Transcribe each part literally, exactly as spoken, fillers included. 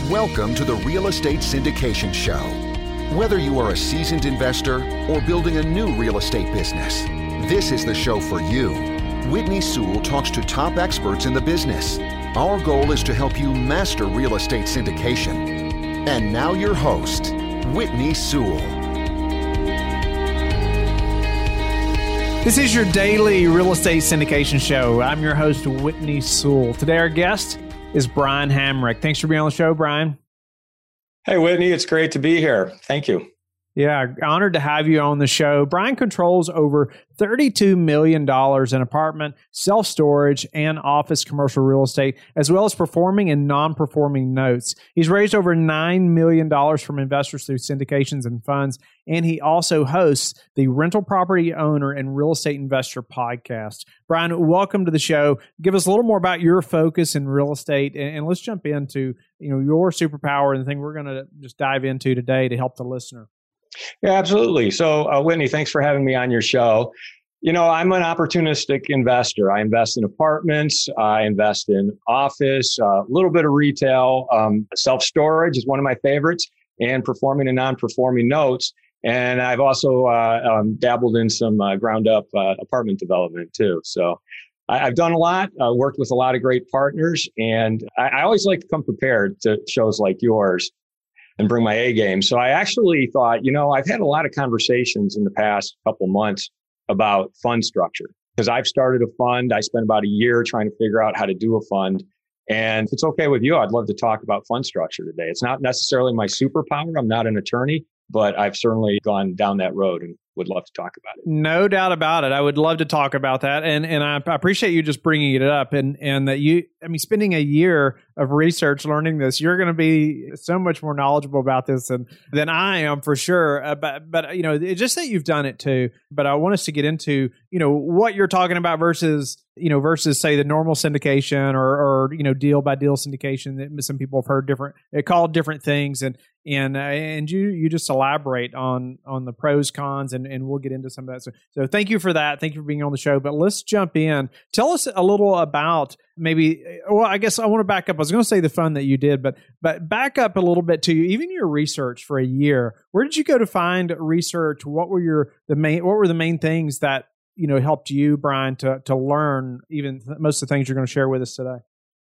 Welcome to the Real Estate Syndication Show. Whether you are a seasoned investor or building a new real estate business, this is the show for you. Whitney Sewell talks to top experts in the business. Our goal is to help you master real estate syndication. And now your host, Whitney Sewell. This is your daily real estate syndication show. I'm your host, Whitney Sewell. Today our guest is Brian Hamrick. Thanks for being on the show, Brian. Hey, Whitney. It's great to be here. Thank you. Yeah, honored to have you on the show. Brian controls over thirty-two million dollars in apartment, self-storage, and office commercial real estate, as well as performing and non-performing notes. He's raised over nine million dollars from investors through syndications and funds, and he also hosts the Rental Property Owner and Real Estate Investor podcast. Brian, welcome to the show. Give us a little more about your focus in real estate, and, and let's jump into you know your superpower and the thing we're going to just dive into today to help the listener. Yeah, absolutely. So, uh, Whitney, thanks for having me on your show. You know, I'm an opportunistic investor. I invest in apartments. I invest in office, a uh, little bit of retail. Um, self-storage is one of my favorites, and performing and non-performing notes. And I've also uh, um, dabbled in some uh, ground-up uh, apartment development, too. So I, I've done a lot, uh, worked with a lot of great partners, and I, I always like to come prepared to shows like yours and bring my A game. So I actually thought, you know, I've had a lot of conversations in the past couple months about fund structure, because I've started a fund. I spent about a year trying to figure out how to do a fund. And if it's okay with you, I'd love to talk about fund structure today. It's not necessarily my superpower. I'm not an attorney, but I've certainly gone down that road and would love to talk about it. No doubt about it. I would love to talk about that. And and I, I appreciate you just bringing it up and, and that you, I mean, spending a year of research learning this, you're going to be so much more knowledgeable about this than, than I am for sure. Uh, but, but, you know, it's just that you've done it too. But I want us to get into, you know, what you're talking about versus, you know, versus say the normal syndication or, or, you know, deal by deal syndication that some people have heard different, they called different things. And, and, uh, and you, you just elaborate on, on the pros, cons, and, and we'll get into some of that. So, so thank you for that. Thank you for being on the show, but let's jump in. Tell us a little about maybe, well, I guess I want to back up. I was going to say the fund that you did, but, but back up a little bit to even your research for a year. Where did you go to find research? What were your, the main, what were the main things that, you know, helped you, Brian, to, to learn even most of the things you're going to share with us today?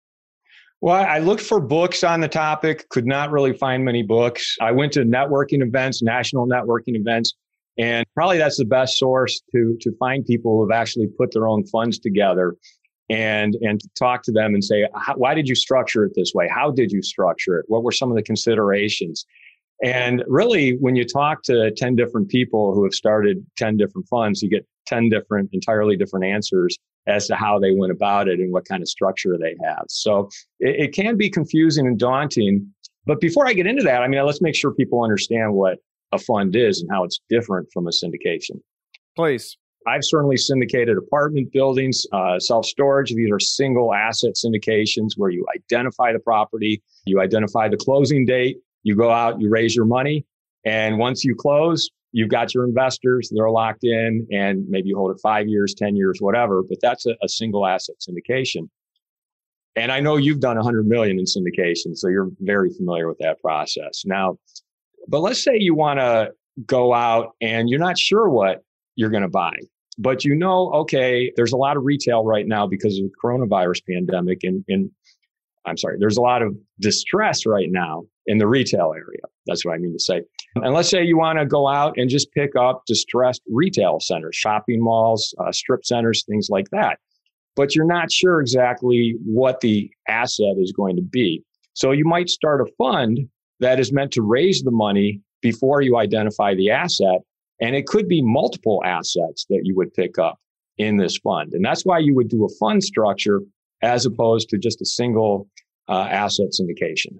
Well, I looked for books on the topic, could not really find many books. I went to networking events, national networking events, and probably that's the best source to, to find people who have actually put their own funds together and, and to talk to them and say, why did you structure it this way? How did you structure it? What were some of the considerations? And really, when you talk to ten different people who have started ten different funds, you get ten different, entirely different answers as to how they went about it and what kind of structure they have. So it, it can be confusing and daunting. But before I get into that, I mean, let's make sure people understand what a fund is and how it's different from a syndication. Please. I've certainly syndicated apartment buildings, uh, self-storage. These are single asset syndications where you identify the property, you identify the closing date, you go out, you raise your money, and once you close, you've got your investors, they're locked in, and maybe you hold it five years, ten years, whatever, but that's a, a single asset syndication. And I know you've done one hundred million in syndication, so you're very familiar with that process. Now, but let's say you want to go out and you're not sure what you're going to buy, but you know, okay, there's a lot of retail right now because of the coronavirus pandemic, and, and I'm sorry, there's a lot of distress right now in the retail area. That's what I mean to say. And let's say you want to go out and just pick up distressed retail centers, shopping malls, uh, strip centers, things like that. But you're not sure exactly what the asset is going to be. So you might start a fund that is meant to raise the money before you identify the asset. And it could be multiple assets that you would pick up in this fund. And that's why you would do a fund structure as opposed to just a single uh, asset syndication.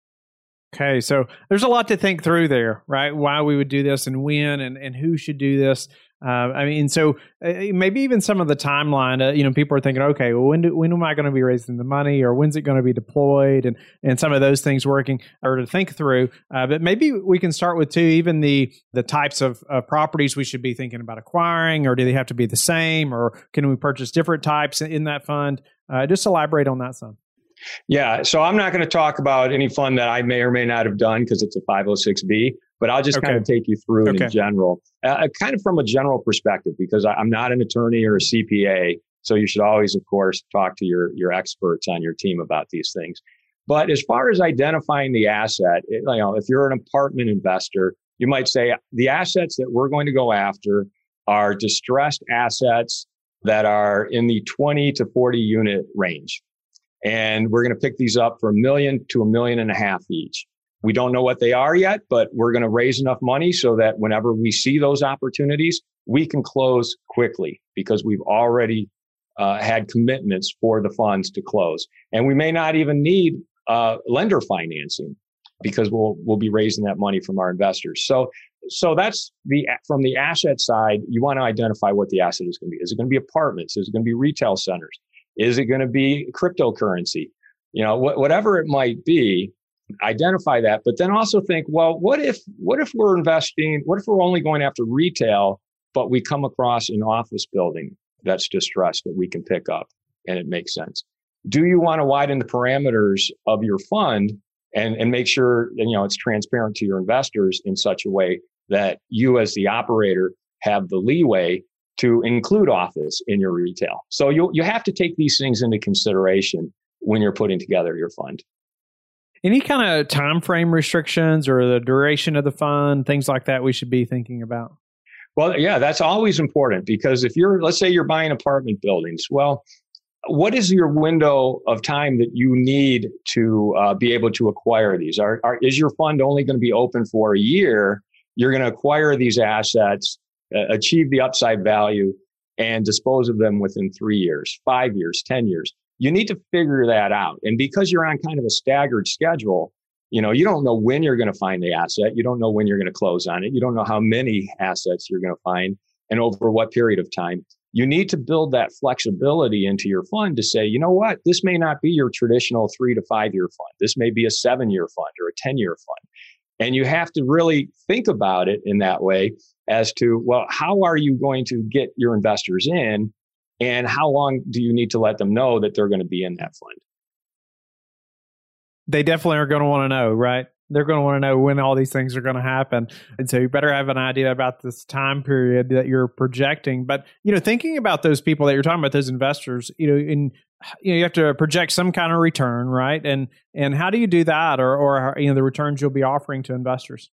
Okay, so there's a lot to think through there, right? Why we would do this and when and, and who should do this. Uh, I mean, so uh, maybe even some of the timeline, uh, you know, people are thinking, okay, well, when do, when am I going to be raising the money, or when's it going to be deployed, and and some of those things working or to think through. Uh, but maybe we can start with too, even the the types of uh, properties we should be thinking about acquiring, or do they have to be the same, or can we purchase different types in that fund? Uh, just elaborate on that some. Yeah. So I'm not going to talk about any fund that I may or may not have done because it's a five oh six B, but I'll just Okay. kind of take you through it Okay. in general, uh, kind of from a general perspective, because I, I'm not an attorney or a C P A. So you should always, of course, talk to your, your experts on your team about these things. But as far as identifying the asset, it, you know, if you're an apartment investor, you might say the assets that we're going to go after are distressed assets that are in the twenty to forty unit range. And we're going to pick these up for a million to a million and a half each. We don't know what they are yet, but we're going to raise enough money so that whenever we see those opportunities, we can close quickly because we've already uh, had commitments for the funds to close. And we may not even need uh, lender financing because we'll we'll be raising that money from our investors. So so that's the from the asset side, you want to identify what the asset is going to be. Is it going to be apartments? Is it going to be retail centers? Is it going to be cryptocurrency? You know, wh- whatever it might be, identify that. But then also think, well, what if what if we're investing? What if we're only going after retail, but we come across an office building that's distressed that we can pick up and it makes sense? Do you want to widen the parameters of your fund and, and make sure you know it's transparent to your investors in such a way that you as the operator have the leeway to include office in your retail? So you you have to take these things into consideration when you're putting together your fund. Any kind of time frame restrictions or the duration of the fund, things like that we should be thinking about? Well, yeah, that's always important because if you're, let's say you're buying apartment buildings, well, what is your window of time that you need to uh, be able to acquire these? Are, are, is your fund only going to be open for a year? You're going to acquire these assets, uh, achieve the upside value, and dispose of them within three years, five years, ten years. You need to figure that out. And because you're on kind of a staggered schedule, you know, you don't know when you're going to find the asset. You don't know when you're going to close on it. You don't know how many assets you're going to find and over what period of time. You need to build that flexibility into your fund to say, you know what, this may not be your traditional three to five year fund. This may be a seven year fund or a ten year fund. And you have to really think about it in that way as to, well, how are you going to get your investors in? And how long do you need to let them know that they're going to be in that fund? They definitely are going to want to know, right? They're going to want to know when all these things are going to happen. And so you better have an idea about this time period that you're projecting. But, you know, thinking about those people that you're talking about, those investors, you know, in, you know, you have to project some kind of return, right? And, and how do you do that? Or, or, you know, the returns you'll be offering to investors?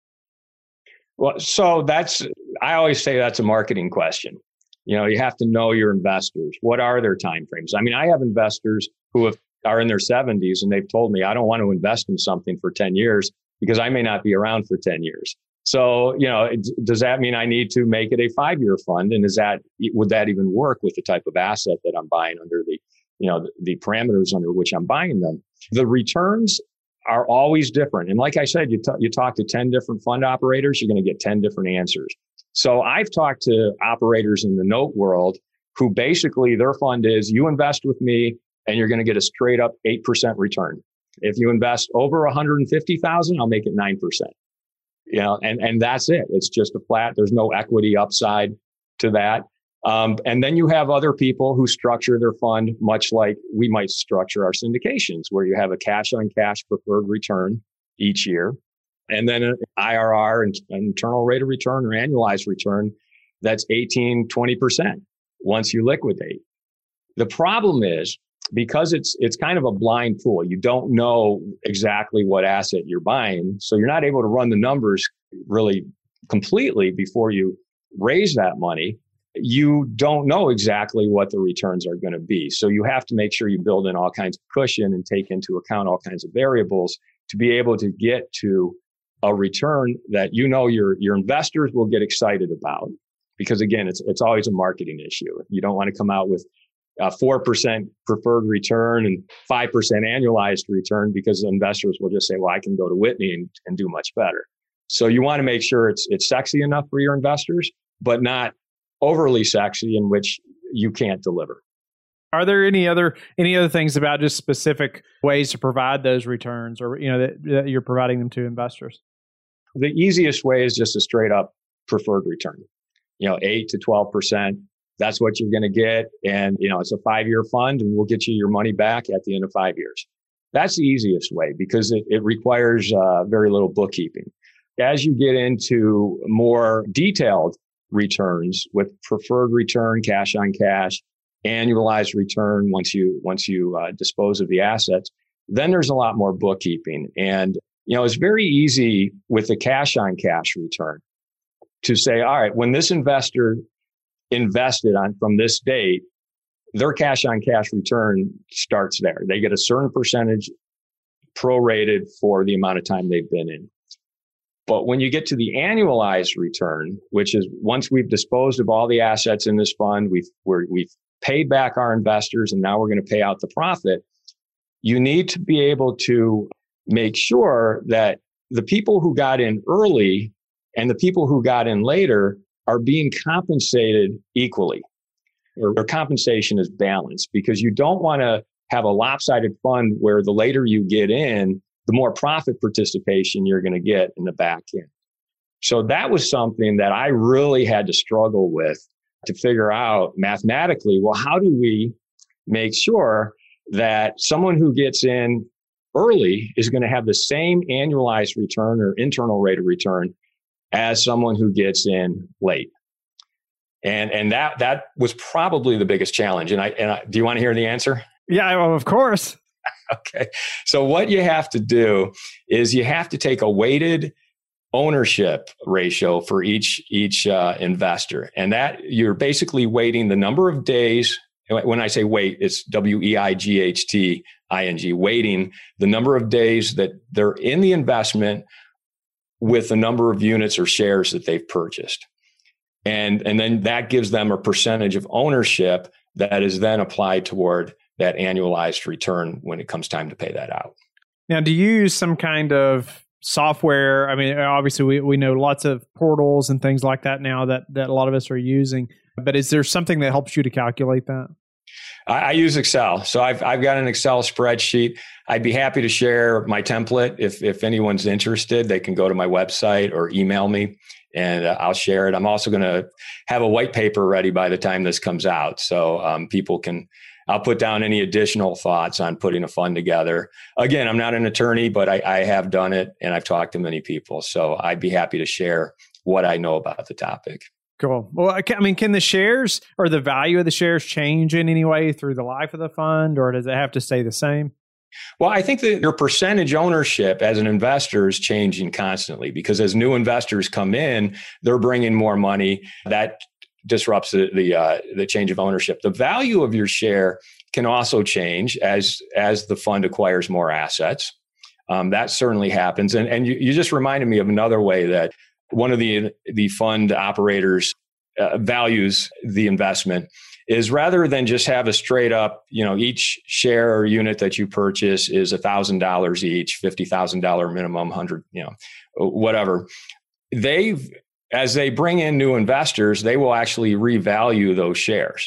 Well, so that's, I always say that's a marketing question. You know, you have to know your investors. What are their timeframes? I mean, I have investors who have, are in their seventies and they've told me, I don't want to invest in something for ten years because I may not be around for ten years. So, you know, it, does that mean I need to make it a five-year fund? And is that, would that even work with the type of asset that I'm buying under the, you know, the, the parameters under which I'm buying them? The returns are always different. And like I said, you, t- you talk to ten different fund operators, you're going to get ten different answers. So I've talked to operators in the note world who basically their fund is you invest with me and you're going to get a straight up eight percent return. If you invest over one hundred fifty thousand, I'll make it nine percent. You know, and, and that's it. It's just a flat. There's no equity upside to that. Um, and then you have other people who structure their fund much like we might structure our syndications, where you have a cash on cash preferred return each year. And then an I R R, an internal rate of return or annualized return, that's eighteen, twenty percent once you liquidate. The problem is because it's it's kind of a blind pool. You don't know exactly what asset you're buying. So you're not able to run the numbers really completely before you raise that money. You don't know exactly what the returns are going to be. So you have to make sure you build in all kinds of cushion and take into account all kinds of variables to be able to get to a return that you know your your investors will get excited about. Because again, it's it's always a marketing issue. You don't want to come out with a four percent preferred return and five percent annualized return because investors will just say, well, I can go to Whitney and, and do much better. So you want to make sure it's it's sexy enough for your investors, but not overly sexy in which you can't deliver. Are there any other any other things about just specific ways to provide those returns, or you know that, that you're providing them to investors? The easiest way is just a straight up preferred return. You know, eight to twelve percent. That's what you're going to get, and you know it's a five year fund, and we'll get you your money back at the end of five years. That's the easiest way because it, it requires uh, very little bookkeeping. As you get into more detailed returns with preferred return, cash on cash, annualized return once you once you uh, dispose of the assets, then there's a lot more bookkeeping. And you know, it's very easy with the cash on cash return to say, all right, when this investor invested on from this date, their cash on cash return starts there. They get a certain percentage prorated for the amount of time they've been in. But when you get to the annualized return, which is once we've disposed of all the assets in this fund, we've we're, we've paid back our investors, and now we're going to pay out the profit. You need to be able to make sure that the people who got in early and the people who got in later are being compensated equally, or their compensation is balanced, because you don't want to have a lopsided fund where the later you get in, the more profit participation you're going to get in the back end. So that was something that I really had to struggle with to figure out mathematically, well, how do we make sure that someone who gets in early is going to have the same annualized return or internal rate of return as someone who gets in late? And and that that was probably the biggest challenge. And I and I, do you want to hear the answer? Yeah, well, of course. Okay. So what you have to do is you have to take a weighted ownership ratio for each each uh, investor, and that you're basically weighting the number of days. When I say weight, it's W E I G H T I N G, weighting the number of days that they're in the investment with the number of units or shares that they've purchased. And, and then that gives them a percentage of ownership that is then applied toward that annualized return when it comes time to pay that out. Now, do you use some kind of software? I mean, obviously, we, we know lots of portals and things like that now that, that a lot of us are using. But is there something that helps you to calculate that? I, I use Excel. So I've I've got an Excel spreadsheet. I'd be happy to share my template. If if anyone's interested, they can go to my website or email me, and uh, I'll share it. I'm also going to have a white paper ready by the time this comes out. So um, people can, I'll put down any additional thoughts on putting a fund together. Again, I'm not an attorney, but I, I have done it, and I've talked to many people. So I'd be happy to share what I know about the topic. Cool. Well, I mean, can the shares or the value of the shares change in any way through the life of the fund, or does it have to stay the same? Well, I think that your percentage ownership as an investor is changing constantly, because as new investors come in, they're bringing more money. That disrupts the the, uh, the change of ownership. The value of your share can also change as as the fund acquires more assets. Um, that certainly happens. And and you, you just reminded me of another way that one of the the fund operators uh, values the investment is, rather than just have a straight up, you know, each share or unit that you purchase is one thousand dollars each, fifty thousand dollars minimum, one hundred, you know, whatever. They've, as they bring in new investors, they will actually revalue those shares.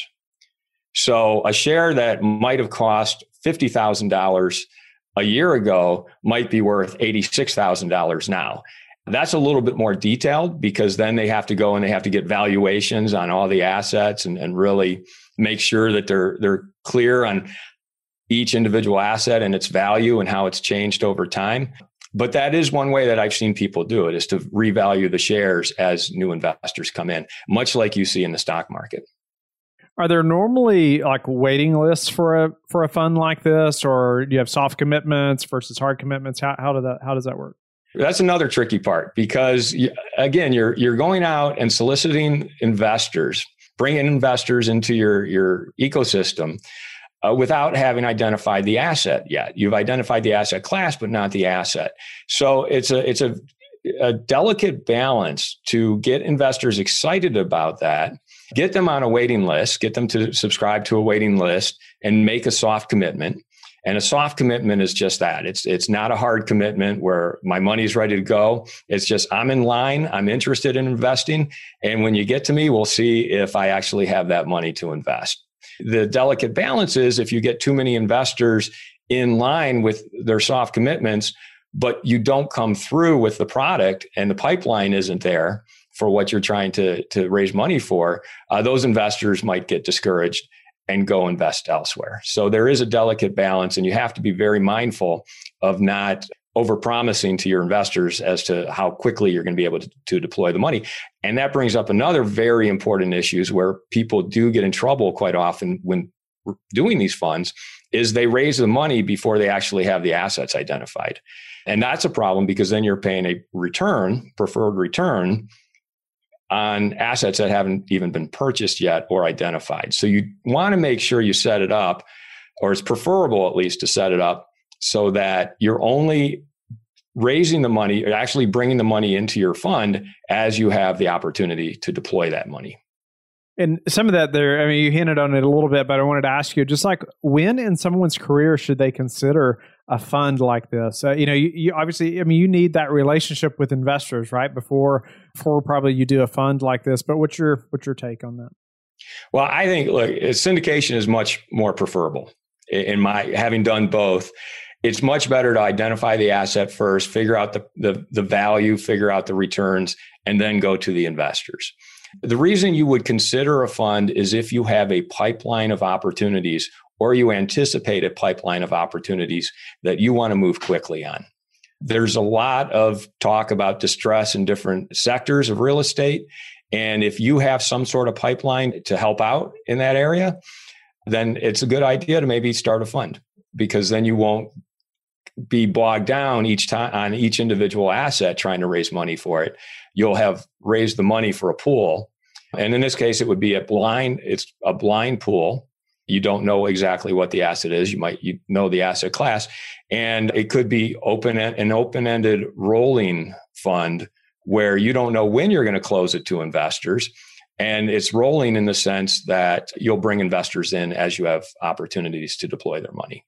So a share that might have cost fifty thousand dollars a year ago might be worth eighty-six thousand dollars now. That's a little bit more detailed, because then they have to go and they have to get valuations on all the assets and, and really make sure that they're they're clear on each individual asset and its value and how it's changed over time. But that is one way that I've seen people do it, is to revalue the shares as new investors come in, much like you see in the stock market. Are there normally like waiting lists for a for a fund like this, or do you have soft commitments versus hard commitments? How how does that how does that work? That's another tricky part, because again, you're you're going out and soliciting investors, bringing investors into your your ecosystem uh, without having identified the asset yet. You've identified the asset class, but not the asset. So it's a it's a, a delicate balance to get investors excited about that, get them on a waiting list, get them to subscribe to a waiting list, and make a soft commitment. And a soft commitment is just that. It's it's not a hard commitment where my money's ready to go. It's just, I'm in line, I'm interested in investing. And when you get to me, we'll see if I actually have that money to invest. The delicate balance is, if you get too many investors in line with their soft commitments, but you don't come through with the product and the pipeline isn't there for what you're trying to, to raise money for, uh, those investors might get discouraged and go invest elsewhere. So there is a delicate balance, and you have to be very mindful of not overpromising to your investors as to how quickly you're going to be able to, to deploy the money. And that brings up another very important issues where people do get in trouble quite often when doing these funds, is they raise the money before they actually have the assets identified. And that's a problem, because then you're paying a return, preferred return, on assets that haven't even been purchased yet or identified. So you want to make sure you set it up, or it's preferable at least to set it up so that you're only raising the money, or actually bringing the money into your fund as you have the opportunity to deploy that money. And some of that there, I mean, you hinted on it a little bit, but I wanted to ask you, just like, when in someone's career should they consider a fund like this? Uh, you know, you, you obviously, I mean, you need that relationship with investors, right? Before, before probably you do a fund like this. But what's your, what's your take on that? Well, I think, look, syndication is much more preferable. In my having done both, it's much better to identify the asset first, figure out the, the, the value, figure out the returns, and then go to the investors. The reason you would consider a fund is if you have a pipeline of opportunities, or you anticipate a pipeline of opportunities that you want to move quickly on. There's a lot of talk about distress in different sectors of real estate. And if you have some sort of pipeline to help out in that area, then it's a good idea to maybe start a fund, because then you won't be bogged down each time on each individual asset trying to raise money for it. You'll have raised the money for a pool. And in this case, it would be a blind, it's a blind pool. You don't know exactly what the asset is. You might you know the asset class. And it could be open an open-ended rolling fund where you don't know when you're going to close it to investors. And it's rolling in the sense that you'll bring investors in as you have opportunities to deploy their money.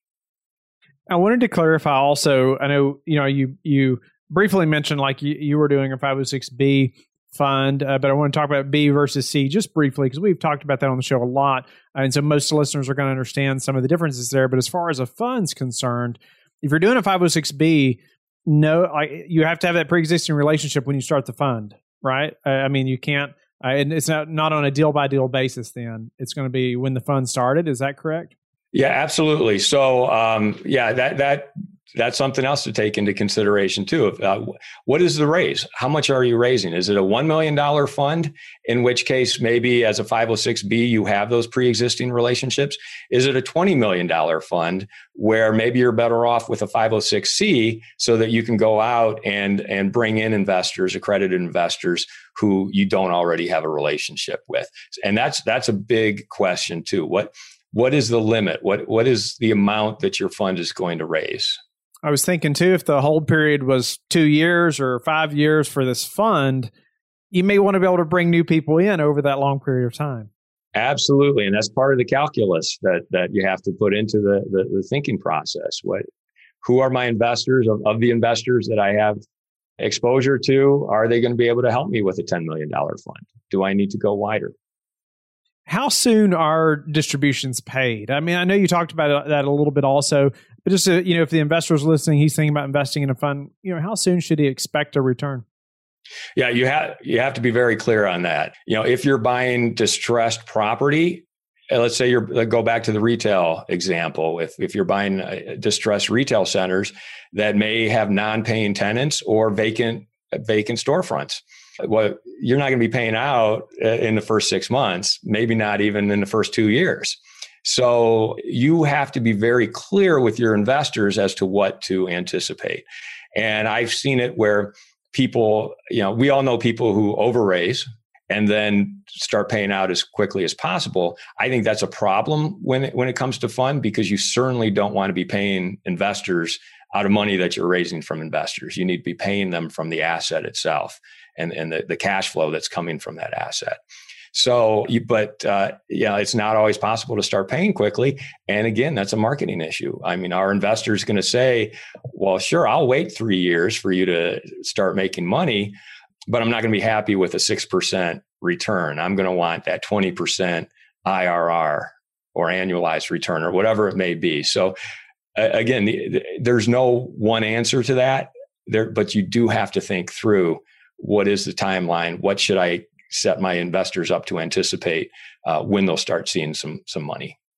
I wanted to clarify also, I know, you know, you you briefly mentioned like you, you were doing a five oh six B fund, uh, but I want to talk about B versus C just briefly, because we've talked about that on the show a lot. Uh, and so most listeners are going to understand some of the differences there. But as far as a fund's concerned, if you're doing a five oh six B, no, like, you have to have that pre-existing relationship when you start the fund, right? Uh, I mean, you can't, uh, and it's not, not on a deal by deal basis then. It's going to be when the fund started. Is that correct? Yeah, absolutely. So, um, yeah, that that that's something else to take into consideration too. Uh, what is the raise? How much are you raising? Is it a one million dollars fund? In which case, maybe as a five oh six B, you have those pre-existing relationships. Is it a twenty million dollars fund where maybe you're better off with a five oh six C so that you can go out and, and bring in investors, accredited investors who you don't already have a relationship with? And that's that's a big question too. What What is the limit? What What is the amount that your fund is going to raise? I was thinking too, if the hold period was two years or five years for this fund, you may want to be able to bring new people in over that long period of time. Absolutely. And that's part of the calculus that that you have to put into the, the, the thinking process. What, who are my investors? Of, of the investors that I have exposure to, are they going to be able to help me with a ten million dollars fund? Do I need to go wider? How soon are distributions paid? I mean, I know you talked about that a little bit also, but just, uh, you know, if the investor is listening, he's thinking about investing in a fund, you know, how soon should he expect a return? Yeah, you have you have to be very clear on that. You know, if you're buying distressed property, let's say you're go back to the retail example. If if you're buying uh, distressed retail centers that may have non-paying tenants or vacant vacant storefronts, well, you're not going to be paying out in the first six months, maybe not even in the first two years. So you have to be very clear with your investors as to what to anticipate. And I've seen it where people, you know, we all know people who overraise and then start paying out as quickly as possible. I think that's a problem when it, when it comes to fund, because you certainly don't want to be paying investors out of money that you're raising from investors. You need to be paying them from the asset itself and, and the, the cash flow that's coming from that asset. So, you, but, uh, yeah, it's not always possible to start paying quickly. And again, that's a marketing issue. I mean, our investor is going to say, well, sure, I'll wait three years for you to start making money, but I'm not going to be happy with a six percent return. I'm going to want that twenty percent I R R or annualized return or whatever it may be. So uh, again, the, the, there's no one answer to that there, but you do have to think through what is the timeline? What should I set my investors up to anticipate uh, when they'll start seeing some some money?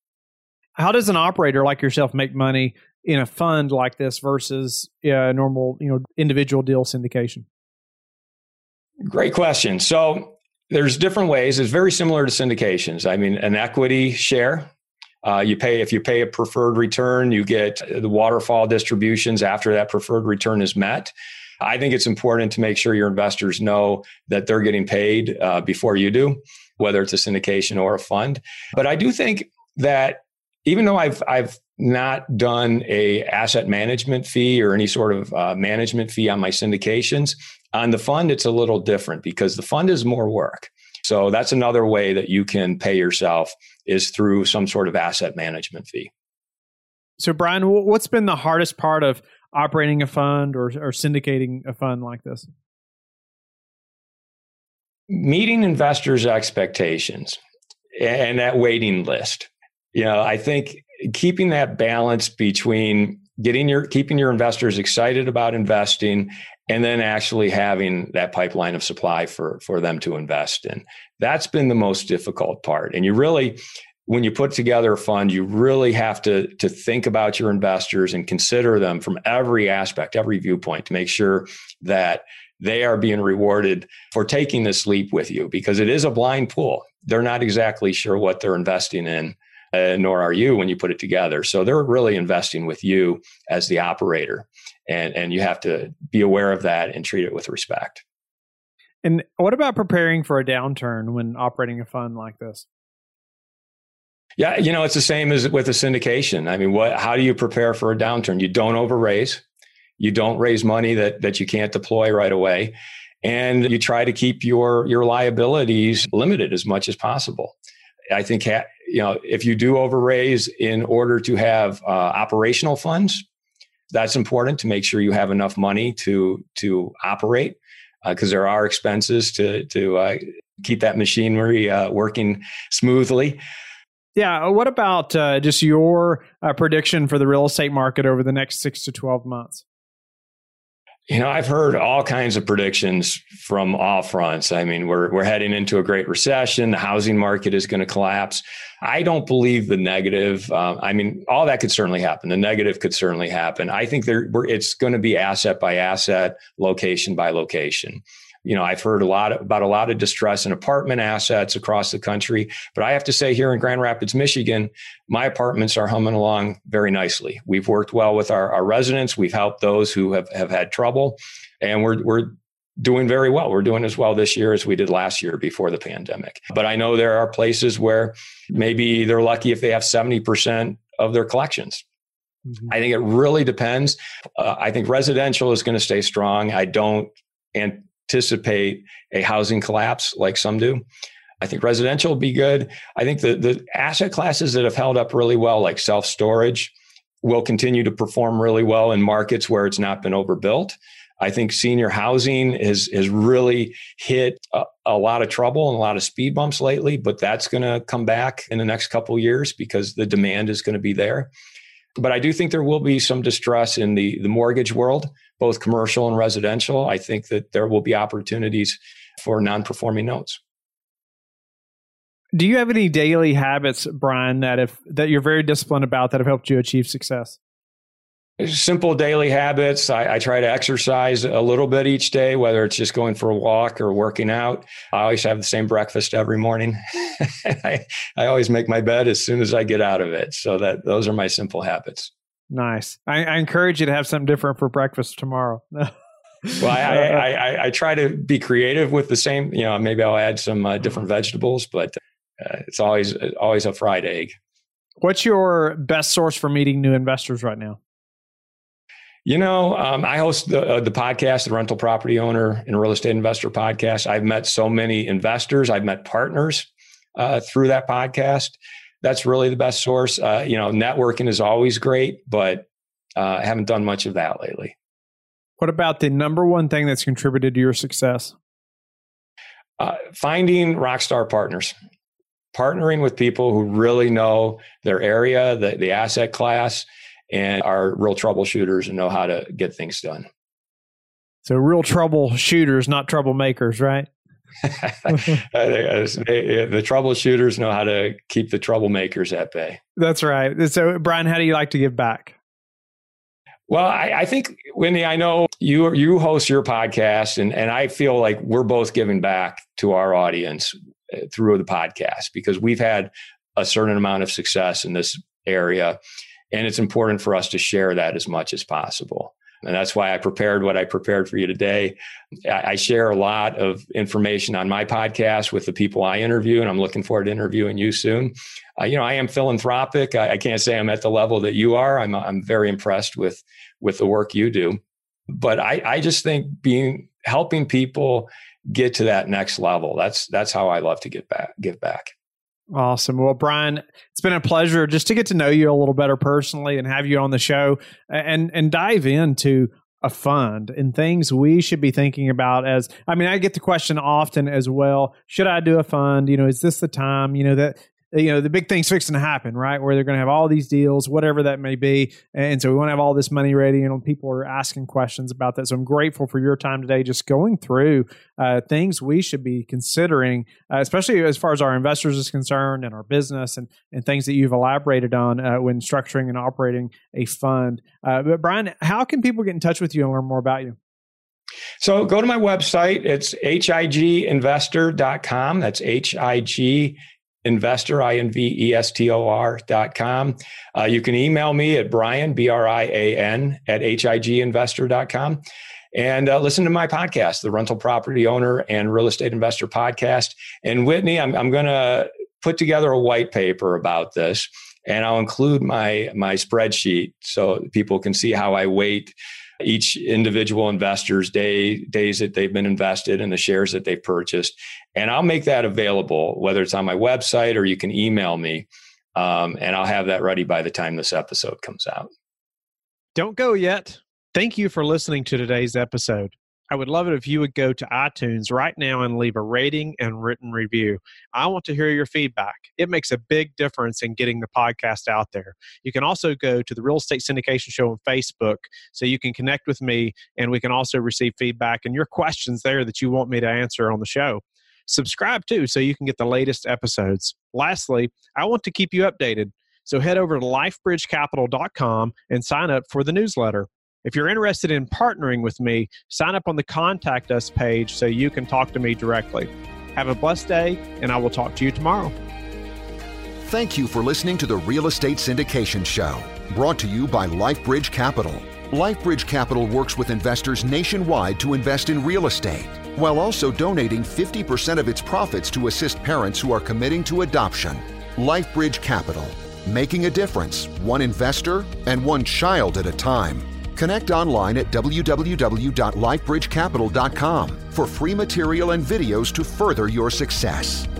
How does an operator like yourself make money in a fund like this versus a normal, you know, individual deal syndication? Great question. So there's different ways. It's very similar to syndications. I mean, an equity share. Uh, you pay if you pay a preferred return, you get the waterfall distributions after that preferred return is met. I think it's important to make sure your investors know that they're getting paid uh, before you do, whether it's a syndication or a fund. But I do think that even though I've I've not done a asset management fee or any sort of uh, management fee on my syndications, on the fund it's a little different because the fund is more work. So that's another way that you can pay yourself is through some sort of asset management fee. So Brian, what's been the hardest part of operating a fund or, or syndicating a fund like this? Meeting investors' expectations and that waiting list. You know, I think keeping that balance between getting your keeping your investors excited about investing and then actually having that pipeline of supply for, for them to invest in. That's been the most difficult part. And you really, when you put together a fund, you really have to, to think about your investors and consider them from every aspect, every viewpoint to make sure that they are being rewarded for taking this leap with you because it is a blind pool. They're not exactly sure what they're investing in, uh, nor are you when you put it together. So they're really investing with you as the operator. And, and you have to be aware of that and treat it with respect. And what about preparing for a downturn when operating a fund like this? Yeah, you know, it's the same as with a syndication. I mean, what? How do you prepare for a downturn? You don't overraise. You don't raise money that that you can't deploy right away. And you try to keep your, your liabilities limited as much as possible. I think, ha- you know, if you do overraise in order to have uh, operational funds, that's important to make sure you have enough money to to operate because uh, there are expenses to to uh, keep that machinery uh, working smoothly. Yeah. What about uh, just your uh, prediction for the real estate market over the next six to twelve months? You know, I've heard all kinds of predictions from all fronts. I mean, we're we're heading into a great recession. The housing market is going to collapse. I don't believe the negative. Uh, I mean, all that could certainly happen. The negative could certainly happen. I think there we're, it's going to be asset by asset, location by location. You know, I've heard a lot of, about a lot of distress in apartment assets across the country, but I have to say here in Grand Rapids, Michigan, my apartments are humming along very nicely. We've worked well with our, our residents. We've helped those who have, have had trouble, and we're we're doing very well. We're doing as well this year as we did last year before the pandemic. But I know there are places where maybe they're lucky if they have seventy percent of their collections. Mm-hmm. I think it really depends. Uh, I think residential is going to stay strong. I don't and anticipate a housing collapse like some do. I think residential will be good. I think the, the asset classes that have held up really well, like self-storage, will continue to perform really well in markets where it's not been overbuilt. I think senior housing has, has really hit a, a lot of trouble and a lot of speed bumps lately, but that's going to come back in the next couple of years because the demand is going to be there. But I do think there will be some distress in the, the mortgage world, both commercial and residential. I think that there will be opportunities for non-performing notes. Do you have any daily habits, Brian, that if that you're very disciplined about that have helped you achieve success? Simple daily habits. I, I try to exercise a little bit each day, whether it's just going for a walk or working out. I always have the same breakfast every morning. I, I always make my bed as soon as I get out of it. So that those are my simple habits. Nice. I, I encourage you to have something different for breakfast tomorrow. Well, I, I, I, I try to be creative with the same, you know, maybe I'll add some uh, different vegetables, but uh, it's always, always a fried egg. What's your best source for meeting new investors right now? You know, um, I host the uh, the podcast, the Rental Property Owner and Real Estate Investor Podcast. I've met so many investors. I've met partners uh, through that podcast. That's really the best source. Uh, you know, networking is always great, but uh, I haven't done much of that lately. What about the number one thing that's contributed to your success? Uh, finding rockstar partners. Partnering with people who really know their area, the, the asset class, and are real troubleshooters and know how to get things done. So real troubleshooters, not troublemakers, right? The troubleshooters know how to keep the troublemakers at bay. That's right. So, Brian, how do you like to give back? Well, I, I think, Whitney, I know you you host your podcast, and, and I feel like we're both giving back to our audience through the podcast because we've had a certain amount of success in this area, and it's important for us to share that as much as possible. And that's why I prepared what I prepared for you today. I, I share a lot of information on my podcast with the people I interview, and I'm looking forward to interviewing you soon. Uh, you know, I am philanthropic. I, I can't say I'm at the level that you are. I'm I'm very impressed with with the work you do. But I, I just think being helping people get to that next level, that's that's how I love to give back, give back. Awesome. Well, Brian, it's been a pleasure just to get to know you a little better personally and have you on the show and and dive into a fund and things we should be thinking about as, I mean, I get the question often as well, should I do a fund? You know, is this the time? You know, that you know, the big thing's fixing to happen, right? Where they're going to have all these deals, whatever that may be. And so we want to have all this money ready. And people are asking questions about that. So I'm grateful for your time today, just going through uh, things we should be considering, uh, especially as far as our investors is concerned and our business and, and things that you've elaborated on uh, when structuring and operating a fund. Uh, but Brian, how can people get in touch with you and learn more about you? So go to my website. It's H I G investor dot com. That's H I G Investor, I N V E S T O R dot com. Uh, you can email me at Brian, B R I A N, at H I G investor dot com. And uh, listen to my podcast, the Rental Property Owner and Real Estate Investor Podcast. And Whitney, I'm, I'm going to put together a white paper about this, and I'll include my, my spreadsheet so people can see how I weight each individual investor's day, days that they've been invested and the shares that they've purchased. And I'll make that available, whether it's on my website or you can email me. Um, and I'll have that ready by the time this episode comes out. Don't go yet. Thank you for listening to today's episode. I would love it if you would go to iTunes right now and leave a rating and written review. I want to hear your feedback. It makes a big difference in getting the podcast out there. You can also go to the Real Estate Syndication Show on Facebook so you can connect with me, and we can also receive feedback and your questions there that you want me to answer on the show. Subscribe too so you can get the latest episodes. Lastly, I want to keep you updated, so head over to life bridge capital dot com and sign up for the newsletter. If you're interested in partnering with me, sign up on the Contact Us page so you can talk to me directly. Have a blessed day, and I will talk to you tomorrow. Thank you for listening to the Real Estate Syndication Show, brought to you by LifeBridge Capital. LifeBridge Capital works with investors nationwide to invest in real estate, while also donating fifty percent of its profits to assist parents who are committing to adoption. LifeBridge Capital, making a difference, one investor and one child at a time. Connect online at w w w dot life bridge capital dot com for free material and videos to further your success.